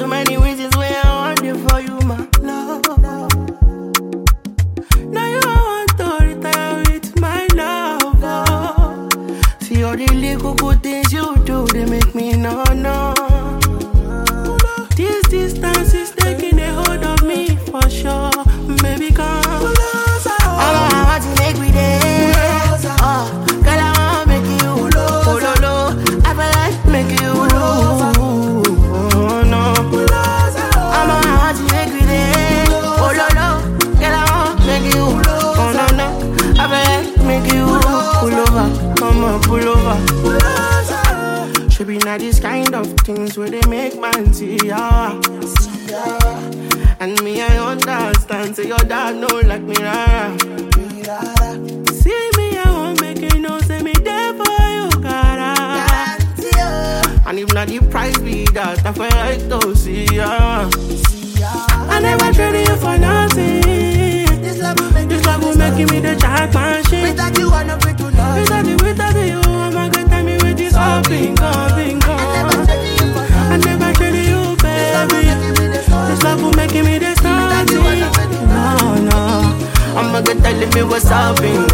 So many reasons why I want it for you, my love. Now you want to retire with my love. See all the little good things you do, they make me no. This distance is taking a hold of me for sure. Baby, come. I want to make me there. Girl, I want to make you. I feel like make you. No. I want to make me there. Girl, I want to make you. No. I feel like make you. Pull over. Come on, pull over. Should be not this kind of things where they make man see ya. And me, I understand. Say your dad know like me, rara. See me, I won't make it no. Say me there for you, cara. And if not the price be that, I feel like to see ya. I never traded you for nothing. This love will make me the chat machine. Without you, I'm not free to love. Without you, I'm a good time with this all bingo. I never traded you, baby. This love will make me the star. No. I'm a good telling me what's up, bingo.